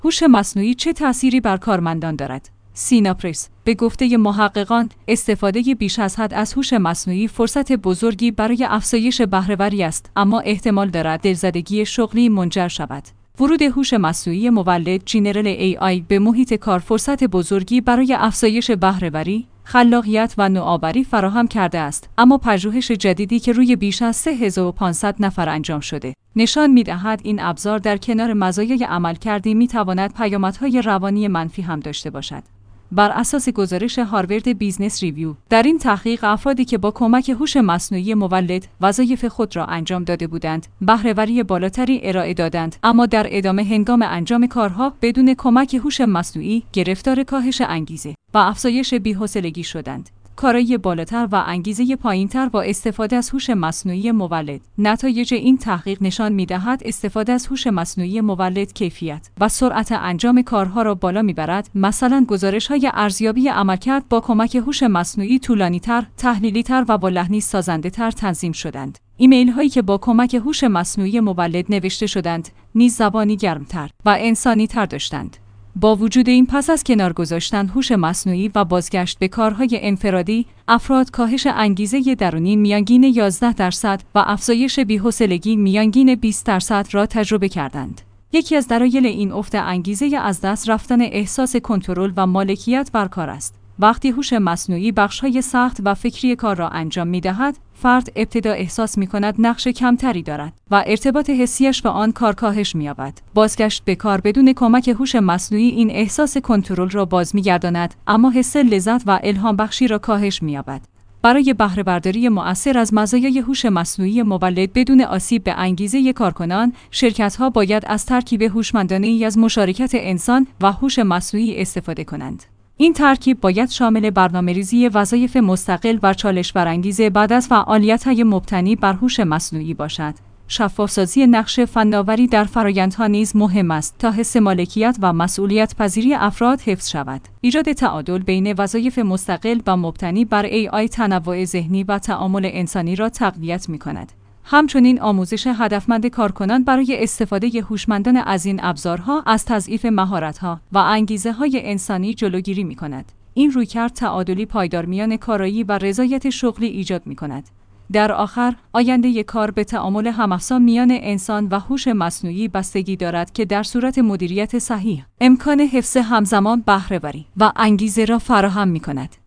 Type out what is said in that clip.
هوش مصنوعی چه تأثیری بر کارمندان دارد؟ سینا پرس: به گفته محققان، استفاده بیش از حد از هوش مصنوعی فرصت بزرگی برای افزایش بهره‌وری است، اما احتمال دارد دلزدگی شغلی منجر شود. ورود هوش مصنوعی مولد جنرال AI به محیط کار فرصت بزرگی برای افزایش بهره‌وری، خلاقیت و نوآوری فراهم کرده است، اما پژوهش جدیدی که روی بیش از 3500 نفر انجام شده، نشان می‌دهد این ابزار در کنار مزایای عملکردی می‌تواند پیامدهای روانی منفی هم داشته باشد. بر اساس گزارش هاروارد بیزنس ریویو، در این تحقیق افرادی که با کمک هوش مصنوعی مولد وظایف خود را انجام داده بودند، بهره‌وری بالاتری ارائه دادند، اما در ادامه هنگام انجام کارها بدون کمک هوش مصنوعی گرفتار کاهش انگیزه و افزایش بی‌حوصلگی شدند. کارایی بالاتر و انگیزه پایین‌تر با استفاده از هوش مصنوعی مولد. نتایج این تحقیق نشان می‌دهد استفاده از هوش مصنوعی مولد کیفیت و سرعت انجام کارها را بالا می‌برد. مثلا گزارش‌های ارزیابی عملکرد با کمک هوش مصنوعی طولانی‌تر، تحلیلی‌تر و با لحنی سازنده‌تر تنظیم شدند. ایمیل‌هایی که با کمک هوش مصنوعی مولد نوشته شدند، نیز زبانی گرمتر و انسانی‌تر داشتند. با وجود این، پس از کنار گذاشتن هوش مصنوعی و بازگشت به کارهای انفرادی، افراد کاهش انگیزه درونی میانگین 11% و افزایش بی‌حوصلگی میانگین 20% را تجربه کردند. یکی از دلایل این افت انگیزه از دست رفتن احساس کنترل و مالکیت بر کار است. وقتی هوش مصنوعی بخش‌های سخت و فکری کار را انجام می‌دهد، فرد ابتدا احساس می‌کند نقش کمتری دارد و ارتباط حسیش با آن کار کاهش می‌یابد. بازگشت به کار بدون کمک هوش مصنوعی این احساس کنترل را باز می‌گرداند، اما حس لذت و الهام بخشی را کاهش می‌یابد. برای بهره برداری مؤثر از مزایای هوش مصنوعی مولد بدون آسیب به انگیزه کارکنان، شرکت‌ها باید از ترکیب هوشمندانه‌ای از مشارکت انسان و هوش مصنوعی استفاده کنند. این ترکیب باید شامل برنامه‌ریزی وظایف مستقل و چالش برانگیز بعد از فعالیت‌های مبتنی بر هوش مصنوعی باشد. شفاف‌سازی نقش فناوری در فرآیندها نیز مهم است تا حس مالکیت و مسئولیت پذیری افراد حفظ شود. ایجاد تعادل بین وظایف مستقل و مبتنی بر AI تنوع ذهنی و تعامل انسانی را تقویت می‌کند. همچنین آموزش هدفمند کارکنان برای استفاده هوشمندانه از این ابزارها از تضعیف مهارت‌ها و انگیزه‌های انسانی جلوگیری می‌کند. این رویکرد تعادلی پایدار میان کارایی و رضایت شغلی ایجاد می‌کند. در آخر، آینده کار به تعامل هم‌افزا میان انسان و هوش مصنوعی بستگی دارد که در صورت مدیریت صحیح، امکان حفظ همزمان بهره‌وری و انگیزه را فراهم می‌کند.